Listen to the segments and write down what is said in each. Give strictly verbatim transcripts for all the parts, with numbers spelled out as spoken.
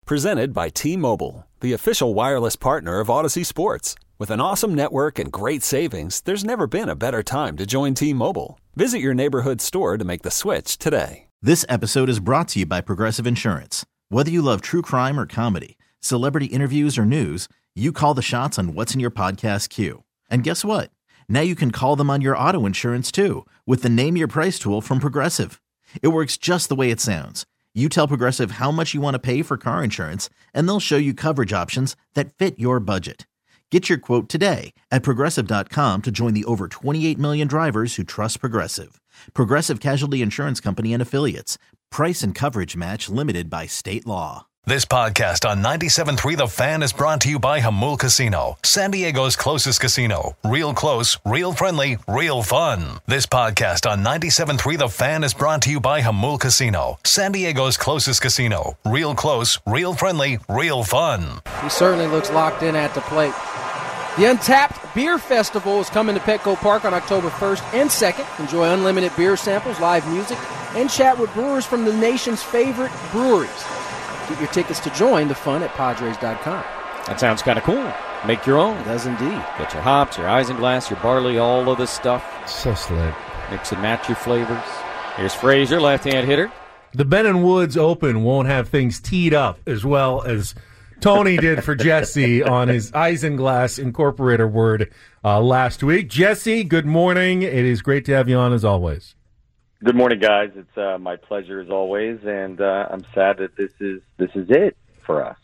Presented by T-Mobile, the official wireless partner of Odyssey Sports. With an awesome network and great savings, there's never been a better time to join T-Mobile. Visit your neighborhood store to make the switch today. This episode is brought to you by Progressive Insurance. Whether you love true crime or comedy, celebrity interviews or news, you call the shots on what's in your podcast queue. And guess what? Now you can call them on your auto insurance too with the Name Your Price tool from Progressive. It works just the way it sounds. You tell Progressive how much you want to pay for car insurance, and they'll show you coverage options that fit your budget. Get your quote today at Progressive dot com to join the over twenty-eight million drivers who trust Progressive. Progressive Casualty Insurance Company and Affiliates. Price and coverage match limited by state law. This podcast on ninety-seven point three The Fan is brought to you by Jamul Casino, San Diego's closest casino. Real close, real friendly, real fun. This podcast on ninety-seven point three The Fan is brought to you by Jamul Casino, San Diego's closest casino. Real close, real friendly, real fun. He certainly looks locked in at the plate. The Untapped Beer Festival is coming to Petco Park on October first and second. Enjoy unlimited beer samples, live music, and chat with brewers from the nation's favorite breweries. Get your tickets to join the fun at Padres dot com. That sounds kind of cool. Make your own. It does indeed. Get your hops, your isinglass, your barley, all of this stuff. So slick. Mix and match your flavors. Here's Frazier, left-hand hitter. The Ben and Woods Open won't have things teed up as well as Tony did for Jesse on his Isinglass Incorporator word uh, last week. Jesse, good morning. It is great to have you on as always. Good morning, guys. It's uh, my pleasure as always, and uh, I'm sad that this is this is it for us.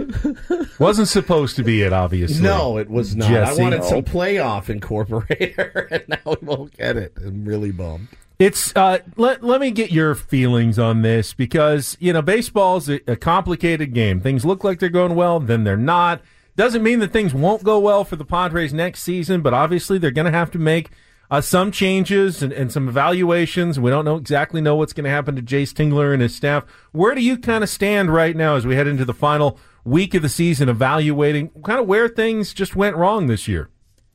Wasn't supposed to be it, obviously. No, it was not. Jesse. I wanted No. some playoff Incorporator, and now we won't get it. I'm really bummed. It's uh, let let me get your feelings on this because you know baseball's a, a complicated game. Things look like they're going well, then they're not. Doesn't mean that things won't go well for the Padres next season, but obviously they're going to have to make uh, some changes and, and some evaluations. We don't know exactly know what's going to happen to Jace Tingler and his staff. Where do you kind of stand right now as we head into the final week of the season, evaluating kind of where things just went wrong this year?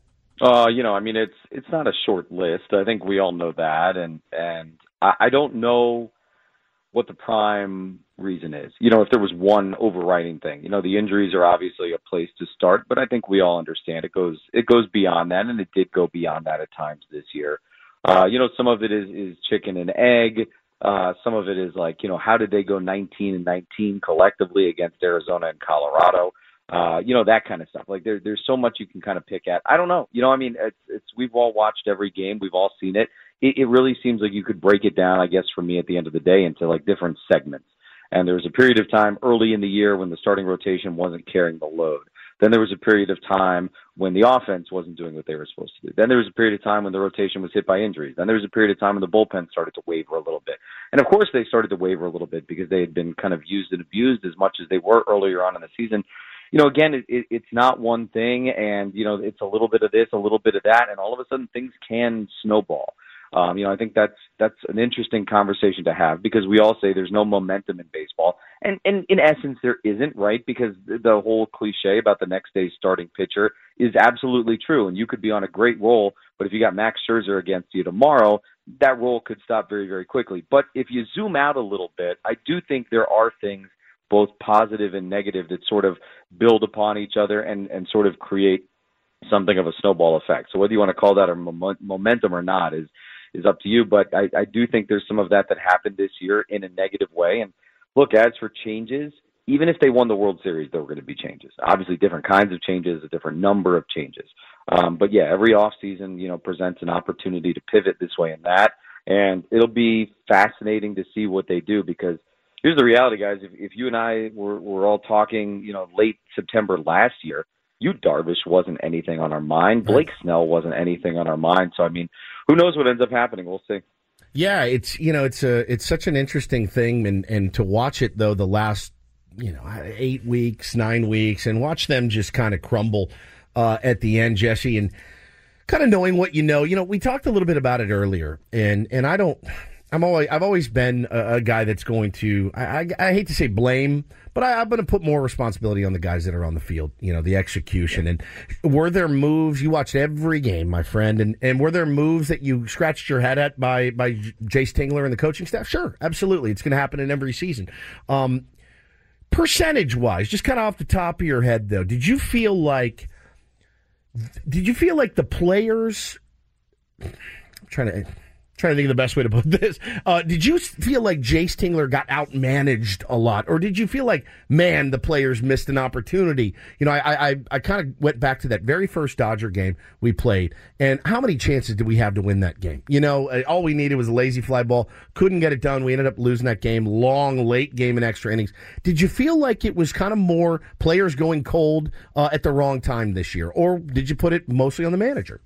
Uh, you know, I mean, it's it's not a short list. I think we all know that, and and I, I don't know what the prime reason is. You know, if there was one overriding thing, you know, the injuries are obviously a place to start, but I think we all understand it goes it goes beyond that, and it did go beyond that at times this year. Uh, you know, some of it is is chicken and egg. Uh, some of it is like, you know, how did they go nineteen and nineteen collectively against Arizona and Colorado? Uh, you know, that kind of stuff. Like there, there's so much you can kind of pick at. I don't know. You know, I mean, it's, it's, we've all watched every game. We've all seen it. it. It really seems like you could break it down, I guess, for me at the end of the day into like different segments. And there was a period of time early in the year when the starting rotation wasn't carrying the load. Then there was a period of time when the offense wasn't doing what they were supposed to do. Then there was a period of time when the rotation was hit by injuries. Then there was a period of time when the bullpen started to waver a little bit. And of course they started to waver a little bit because they had been kind of used and abused as much as they were earlier on in the season. You know, again, it, it, it's not one thing, and, you know, it's a little bit of this, a little bit of that, and all of a sudden things can snowball. Um, you know, I think that's that's an interesting conversation to have because we all say there's no momentum in baseball. And, and in essence, there isn't, right? Because the whole cliche about the next day's starting pitcher is absolutely true. And you could be on a great roll, but if you got Max Scherzer against you tomorrow, that roll could stop very, very quickly. But if you zoom out a little bit, I do think there are things both positive and negative that sort of build upon each other and, and sort of create something of a snowball effect. So whether you want to call that a mom- momentum or not is is up to you. But I, I do think there's some of that that happened this year in a negative way. And look, as for changes, even if they won the World Series, there were going to be changes. Obviously, different kinds of changes, a different number of changes. Um, but yeah, every offseason, you know, presents an opportunity to pivot this way and that. And it'll be fascinating to see what they do because here's the reality, guys. If, if you and I were, were all talking, you know, late September last year, Yu Darvish wasn't anything on our mind. Blake Snell wasn't anything on our mind. So, I mean, who knows what ends up happening? We'll see. Yeah, it's you know, it's a it's such an interesting thing, and, and to watch it though the last you know eight weeks, nine weeks, and watch them just kind of crumble uh, at the end, Jesse, and kind of knowing what you know. You know, we talked a little bit about it earlier, and and I don't. I'm always, I've always been a, a guy that's going to, I, I, I hate to say blame, but I, I'm going to put more responsibility on the guys that are on the field, you know, the execution. And were there moves, you watched every game, my friend, and, and were there moves that you scratched your head at by, by Jace Tingler and the coaching staff? Sure, absolutely. It's going to happen in every season. Um, percentage-wise, just kind of off the top of your head, though, did you feel like did you feel like the players? I'm trying to. Trying to think of the best way to put this. Uh, did you feel like Jace Tingler got outmanaged a lot, or did you feel like, man, the players missed an opportunity? You know, I I, I kind of went back to that very first Dodger game we played, and how many chances did we have to win that game? You know, all we needed was a lazy fly ball. Couldn't get it done. We ended up losing that game. Long, late game in extra innings. Did you feel like it was kind of more players going cold uh, at the wrong time this year, or did you put it mostly on the manager?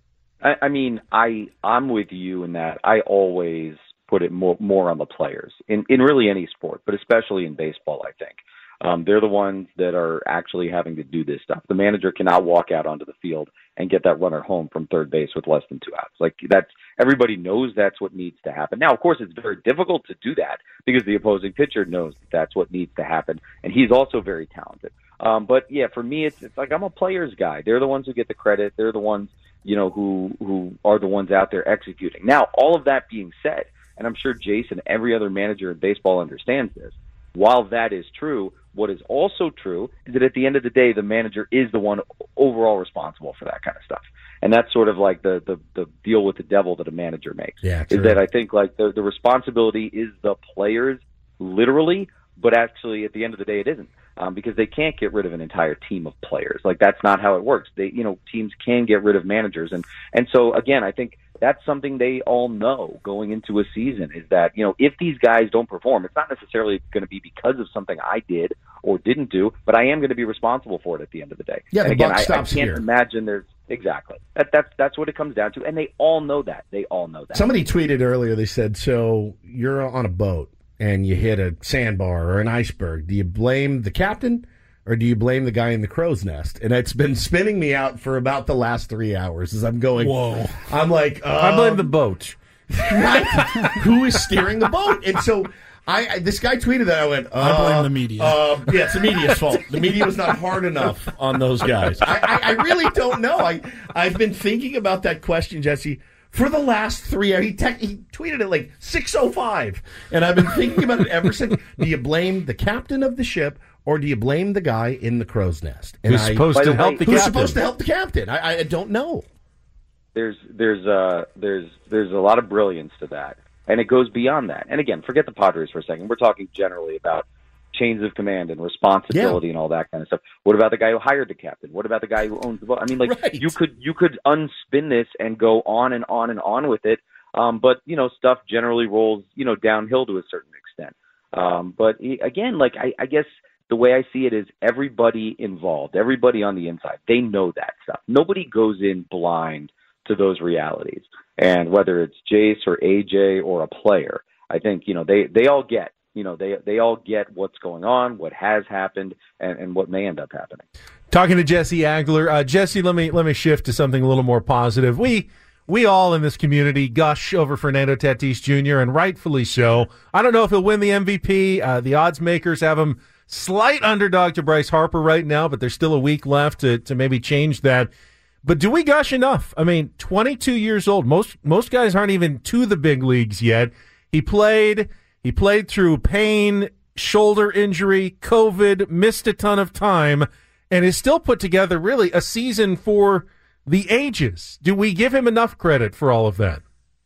I, I mean, I I'm with you in that I always put it more more on the players in in really any sport, but especially in baseball. I think um, they're the ones that are actually having to do this stuff. The manager cannot walk out onto the field and get that runner home from third base with less than two outs. Like that's everybody knows that's what needs to happen. Now, of course, it's very difficult to do that because the opposing pitcher knows that that's what needs to happen, and he's also very talented. Um, but yeah, for me, it's it's like I'm a players guy. They're the ones who get the credit. They're the ones, you know, who who are the ones out there executing. Now, all of that being said, and I'm sure Jason, every other manager in baseball understands this, while that is true, what is also true is that at the end of the day, the manager is the one overall responsible for that kind of stuff. And that's sort of like the the, the deal with the devil that a manager makes. Yeah, is that I think like the, the responsibility is the players, literally, but actually at the end of the day, it isn't. Um, because they can't get rid of an entire team of players. Like that's not how it works. They, you know, teams can get rid of managers, and and so again, I think that's something they all know going into a season is that, you know, if these guys don't perform, it's not necessarily going to be because of something I did or didn't do, but I am going to be responsible for it at the end of the day. Yeah, and the again, buck I, stops I can't here. imagine there's exactly that. That's that's what it comes down to, and they all know that. They all know that. Somebody tweeted earlier. They said, "So you're on a boat and you hit a sandbar or an iceberg. Do you blame the captain?" Or do you blame the guy in the crow's nest? And it's been spinning me out for about the last three hours as I'm going. Whoa. I'm like, um, I blame the boat. Right? Who is steering the boat? And so I, I this guy tweeted that. I went, uh, I blame the media. Uh, yeah, it's the media's fault. The media was not hard enough on those guys. I, I, I really don't know. I, I've been thinking about that question, Jesse, for the last three hours. He, te- he tweeted it like six oh five. And I've been thinking about it ever since. Do you blame the captain of the ship? Or do you blame the guy in the crow's nest? And who's I, supposed to way, help the who's captain? supposed to help the captain? I, I don't know. There's there's uh there's there's a lot of brilliance to that, and it goes beyond that. And again, forget the Padres for a second. We're talking generally about chains of command and responsibility Yeah. and all that kind of stuff. What about the guy who hired the captain? What about the guy who owns the boat? I mean, like Right. you could you could unspin this and go on and on and on with it. Um, but you know, stuff generally rolls you know downhill to a certain extent. Um, but again, like I, I guess. The way I see it is everybody involved, everybody on the inside, they know that stuff. Nobody goes in blind to those realities. And whether it's Jace or A J or a player, I think, you know, they, they all get, you know, they they all get what's going on, what has happened, and, and what may end up happening. Talking to Jesse Agler. Uh, Jesse, let me let me shift to something a little more positive. We we all in this community gush over Fernando Tatis Junior, and rightfully so. I don't know if he'll win the M V P. Uh, the odds makers have him slight underdog to Bryce Harper right now, but there's still a week left to, to maybe change that. But do we gush enough? I mean, twenty-two years old. Most most guys aren't even to the big leagues yet. He played he played through pain, shoulder injury, COVID, missed a ton of time, and has still put together really a season for the ages. Do we give him enough credit for all of that?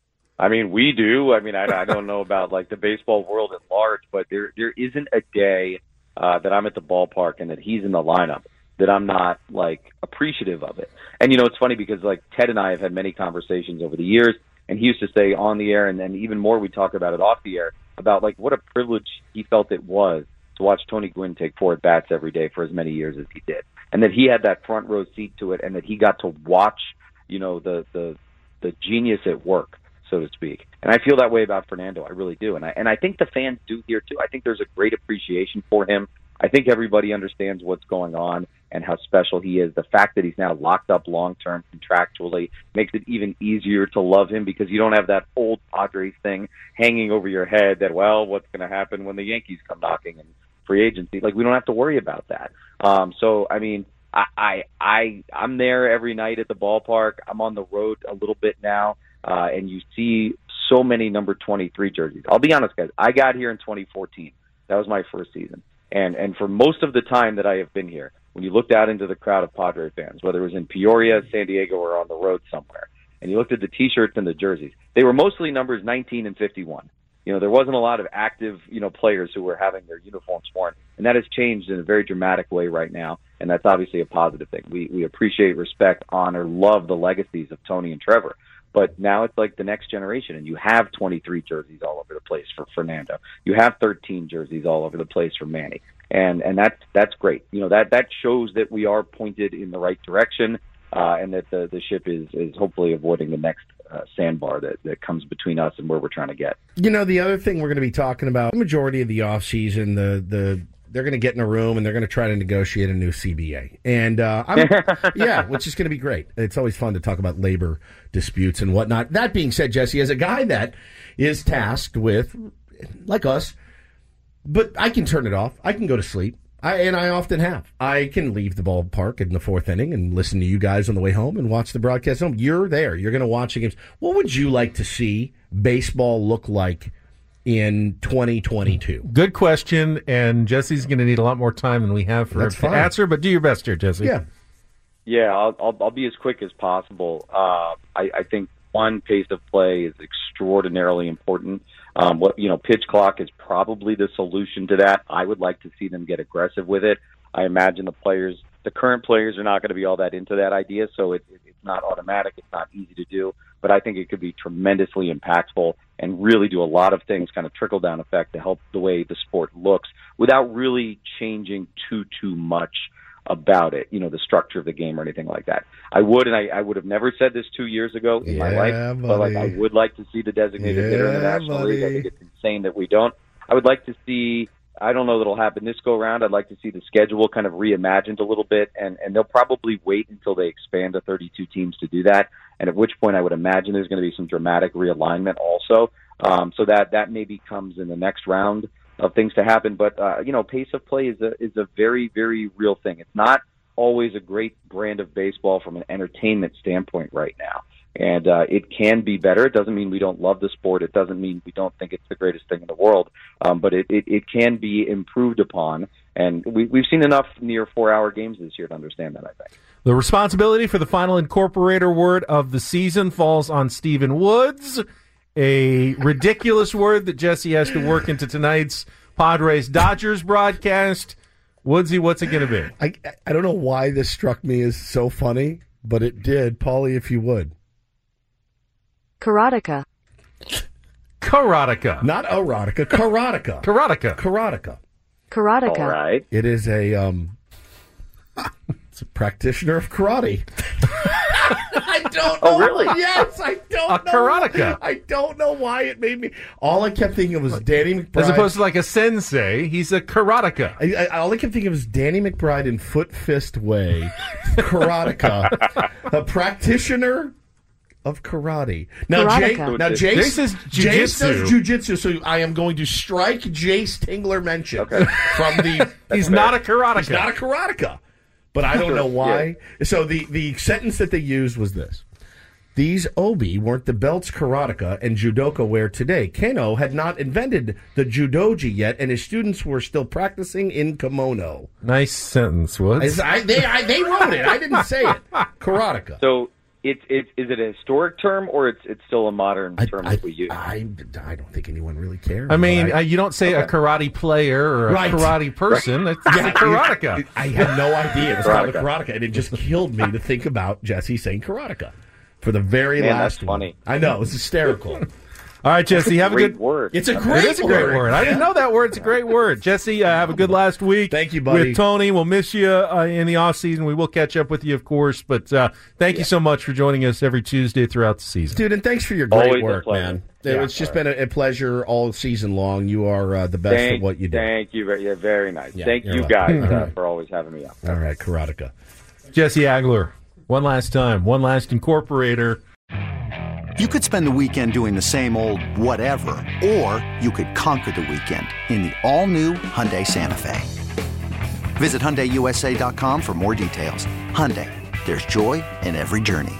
I mean, we do. I mean, I, I don't know about like the baseball world at large, but there there isn't a day Uh, that I'm at the ballpark and that he's in the lineup, that I'm not, like, appreciative of it. And, you know, it's funny because, like, Ted and I have had many conversations over the years, and he used to say on the air, and then even more we talk about it off the air, about, like, what a privilege he felt it was to watch Tony Gwynn take four at-bats every day for as many years as he did. And that he had that front row seat to it, and that he got to watch, you know, the the, the genius at work, so to speak. And I feel that way about Fernando. I really do. And I and I think the fans do here, too. I think there's a great appreciation for him. I think everybody understands what's going on and how special he is. The fact that he's now locked up long-term contractually makes it even easier to love him because you don't have that old Padres thing hanging over your head that, well, what's going to happen when the Yankees come knocking in free agency? Like, we don't have to worry about that. Um, so, I mean, I, I, I, I'm there every night at the ballpark. I'm on the road a little bit now. Uh, and you see so many number twenty-three jerseys. I'll be honest, guys. I got here in twenty fourteen. That was my first season. And and for most of the time that I have been here, when you looked out into the crowd of Padre fans, whether it was in Peoria, San Diego, or on the road somewhere, and you looked at the T-shirts and the jerseys, they were mostly numbers nineteen and fifty-one. You know, there wasn't a lot of active, you know, players who were having their uniforms worn, and that has changed in a very dramatic way right now, and that's obviously a positive thing. We we appreciate, respect, honor, love the legacies of Tony and Trevor, but now it's like the next generation, and you have twenty-three jerseys all over the place for Fernando. You have thirteen jerseys all over the place for Manny, and and that's that's great. You know, that that shows that we are pointed in the right direction, uh, and that the the ship is is hopefully avoiding the next Uh, sandbar that, that comes between us and where we're trying to get. You know, the other thing we're going to be talking about, the majority of the offseason, the, the, they're going to get in a room and they're going to try to negotiate a new C B A. And, uh, I'm, yeah, which is going to be great. It's always fun to talk about labor disputes and whatnot. That being said, Jesse, as a guy that is tasked with, like us, but I can turn it off. I can go to sleep. I, and I often have. I can leave the ballpark in the fourth inning and listen to you guys on the way home and watch the broadcast home. You're there. You're going to watch the games. What would you like to see baseball look like in twenty twenty-two? Good question, and Jesse's going to need a lot more time than we have for That's to fine. answer, but do your best here, Jesse. Yeah. Yeah, I'll, I'll, I'll be as quick as possible. Uh, I, I think one, pace of play is extraordinarily important. Um, what you know, pitch clock is probably the solution to that. I would like to see them get aggressive with it. I imagine the players, the current players, are not going to be all that into that idea, so it, it, it's not automatic. It's not easy to do, but I think it could be tremendously impactful and really do a lot of things, kind of trickle down effect to help the way the sport looks without really changing too too much about it, you know, the structure of the game or anything like that. I would, and I, I would have never said this two years ago in yeah, my life, buddy. but like I would like to see the designated yeah, hitter in the National buddy. League. I think it's insane that we don't. I would like to see, I don't know that'll happen this go around. I'd like to see the schedule kind of reimagined a little bit, and, and they'll probably wait until they expand to thirty-two teams to do that, and at which point I would imagine there's going to be some dramatic realignment also. Um, so that, that maybe comes in the next round of things to happen. But, uh, you know, pace of play is a, is a very, very real thing. It's not always a great brand of baseball from an entertainment standpoint right now. And uh, it can be better. It doesn't mean we don't love the sport. It doesn't mean we don't think it's the greatest thing in the world. Um, but it, it, it can be improved upon. And we, we've seen enough near four-hour games this year to understand that, I think. The responsibility for the final incorporator word of the season falls on Stephen Woods, a ridiculous word that Jesse has to work into tonight's Padres-Dodgers broadcast. Woodsy, what's it going to be? I I don't know why this struck me as so funny, but it did. Paulie, if you would. Karateka. Karateka. Not erotica, karateka. Karateka. Karateka. Karateka. All right. It is a um it's a practitioner of karate. I don't know. Oh, really? Yes, I don't A know. karateka. I don't know why it made me. All I kept thinking of was Danny McBride. As opposed to like a sensei, he's a karateka. I, I, all I kept thinking of was Danny McBride in Foot Fist Way, karateka, a practitioner of karate. Now, Jay, Karateka. now Jace, Jace is Jace jujitsu. does jujitsu, so I am going to strike Jace Tingler mention Okay. from the. He's not a karateka. He's not a karateka, but I don't know why. So the the sentence that they used was this. These obi weren't the belts karateka and judoka wear today. Keno had not invented the judogi yet, and his students were still practicing in kimono. Nice sentence, Woods. I, they, I, they wrote it. I didn't say it. Karateka. So it's it's is it a historic term or it's it's still a modern I, term I, that we use? I, I don't think anyone really cares. I mean, but uh, you don't say a karate player or a Right. karate person. It's, it's a karateka. I had no idea it was called a Karateka. karateka, and it just killed me to think about Jesse saying karateka for the very Man, last that's one. funny. I know, it's hysterical. All right, Jesse, have a Great good word. It's a That's great It is a great word. I didn't know that word. It's a great word. Jesse, uh, have a good last week. Thank you, buddy. With Tony. We'll miss you uh, in the off season. We will catch up with you, of course. But uh, thank you so much for joining us every Tuesday throughout the season. Dude, and thanks for your great Always a work, pleasure. man. Yeah, it's just all been a, a pleasure all season long. You are uh, the best Thank, at what you do. Thank you. Very, yeah, very nice. Yeah, thank you're you welcome. guys All uh, right. for always having me on. All right, karateka. Jesse Agler, one last time, one last incorporator. You could spend the weekend doing the same old whatever, or you could conquer the weekend in the all-new Hyundai Santa Fe. Visit Hyundai U S A dot com for more details. Hyundai, there's joy in every journey.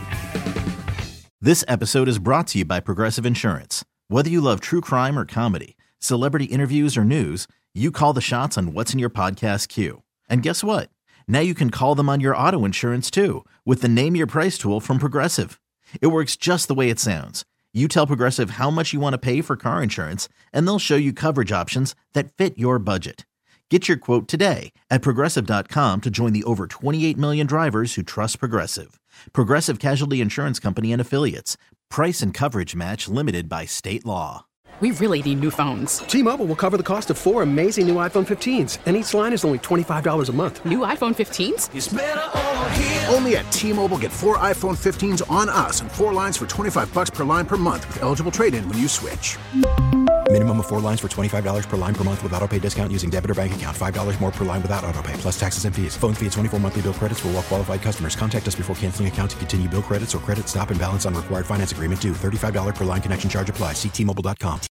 This episode is brought to you by Progressive Insurance. Whether you love true crime or comedy, celebrity interviews or news, you call the shots on what's in your podcast queue. And guess what? Now you can call them on your auto insurance too with the Name Your Price tool from Progressive. It works just the way it sounds. You tell Progressive how much you want to pay for car insurance, and they'll show you coverage options that fit your budget. Get your quote today at Progressive dot com to join the over twenty-eight million drivers who trust Progressive. Progressive Casualty Insurance Company and Affiliates. Price and coverage match limited by state law. We really need new phones. T-Mobile will cover the cost of four amazing new iPhone fifteens, and each line is only twenty-five dollars a month. New iPhone fifteens? It's better over here. Only at T-Mobile, get four iPhone fifteens on us and four lines for twenty-five dollars per line per month with eligible trade-in when you switch. Minimum of four lines for twenty-five dollars per line per month with autopay discount using debit or bank account. five dollars more per line without autopay, plus taxes and fees. Phone fee at twenty-four monthly bill credits for well-qualified customers. Contact us before canceling account to continue bill credits or credit stop and balance on required finance agreement due. thirty-five dollars per line connection charge applies. See T Mobile dot com.